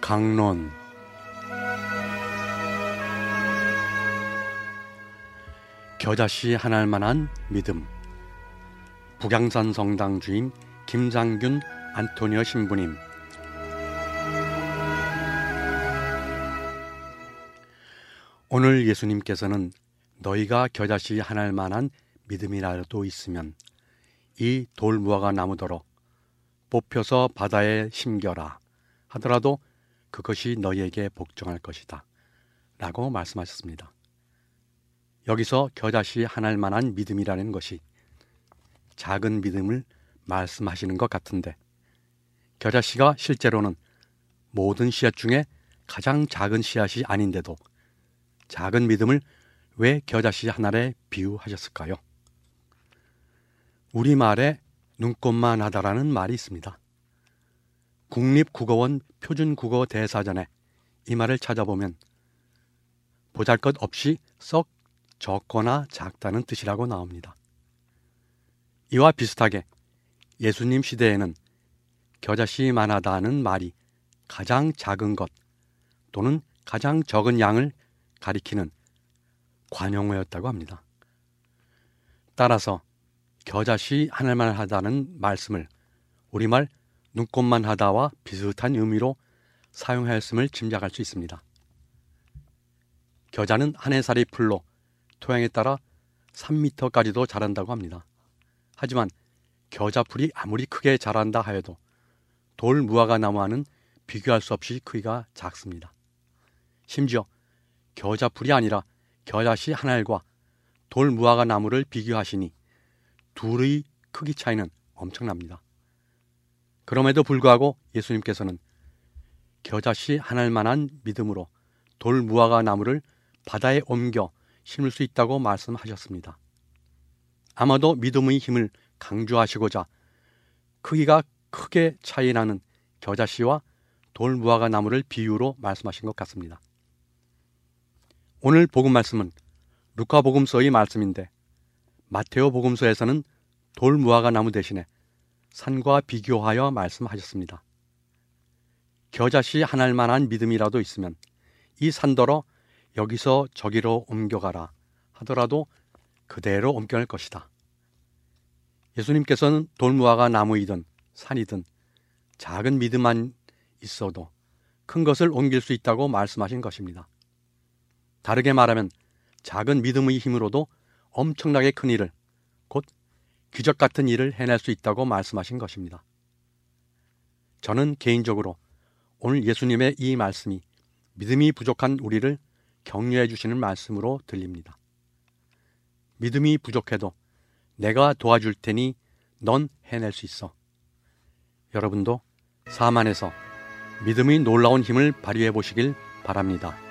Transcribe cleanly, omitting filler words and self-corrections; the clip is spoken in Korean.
강론. 겨자씨 하나일 만한 믿음. 북양산 성당 주임 김장균 안토니오 신부님. 오늘 예수님께서는 너희가 겨자씨 하나일 만한 믿음이라도 있으면 이 돌무화과 나무더러 뽑혀서 바다에 심겨라 하더라도 그것이 너희에게 복종할 것이다 라고 말씀하셨습니다. 여기서 겨자씨 하나일 만한 믿음이라는 것이 작은 믿음을 말씀하시는 것 같은데, 겨자씨가 실제로는 모든 씨앗 중에 가장 작은 씨앗이 아닌데도 작은 믿음을 왜 겨자씨 하나에 비유하셨을까요? 우리말에 눈꼽만 하다라는 말이 있습니다. 국립국어원 표준국어 대사전에 이 말을 찾아보면 보잘것없이 썩 적거나 작다는 뜻이라고 나옵니다. 이와 비슷하게 예수님 시대에는 겨자씨만하다는 말이 가장 작은 것 또는 가장 적은 양을 가리키는 관용어였다고 합니다. 따라서 겨자씨 하나만 하다는 말씀을 우리말 눈꼽만 하다와 비슷한 의미로 사용하였음을 짐작할 수 있습니다. 겨자는 한 해살이 풀로 토양에 따라 3m까지도 자란다고 합니다. 하지만 겨자풀이 아무리 크게 자란다 하여도 돌무화과 나무와는 비교할 수 없이 크기가 작습니다. 심지어 겨자풀이 아니라 겨자씨 한 알과 돌무화과 나무를 비교하시니 둘의 크기 차이는 엄청납니다. 그럼에도 불구하고 예수님께서는 겨자씨 한 알만한 믿음으로 돌무화과 나무를 바다에 옮겨 심을 수 있다고 말씀하셨습니다. 아마도 믿음의 힘을 강조하시고자 크기가 크게 차이나는 겨자씨와 돌무화과 나무를 비유로 말씀하신 것 같습니다. 오늘 복음 말씀은 루카 복음서의 말씀인데 마테오 복음서에서는 돌무화과 나무 대신에 산과 비교하여 말씀하셨습니다. 겨자씨 한 알만한 믿음이라도 있으면 이 산더러 여기서 저기로 옮겨가라 하더라도 그대로 옮겨갈 것이다. 예수님께서는 돌무화과 나무이든 산이든 작은 믿음만 있어도 큰 것을 옮길 수 있다고 말씀하신 것입니다. 다르게 말하면 작은 믿음의 힘으로도 엄청나게 큰 일을, 곧 기적 같은 일을 해낼 수 있다고 말씀하신 것입니다. 저는 개인적으로 오늘 예수님의 이 말씀이 믿음이 부족한 우리를 격려해 주시는 말씀으로 들립니다. 믿음이 부족해도 내가 도와줄 테니 넌 해낼 수 있어. 여러분도 삶 안에서 믿음의 놀라운 힘을 발휘해 보시길 바랍니다.